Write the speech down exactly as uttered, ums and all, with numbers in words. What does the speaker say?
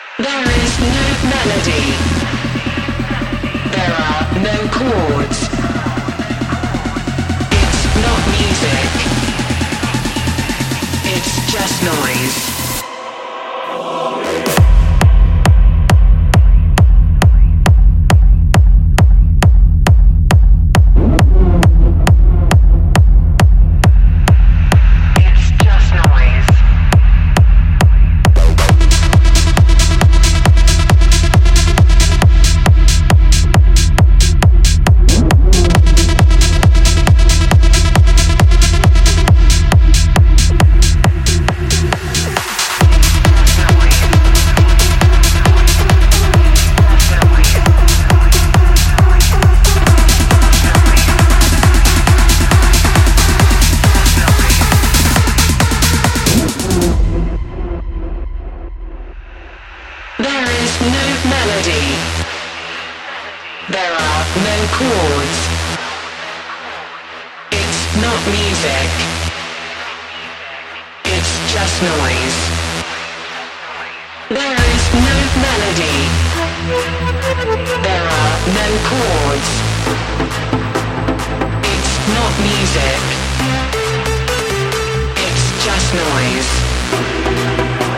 There is no melody. There are no chords. It's not music. It's just noise. There are no chords. It's not music. It's just noise. There is no melody. There are no chords. It's not music. It's just noise.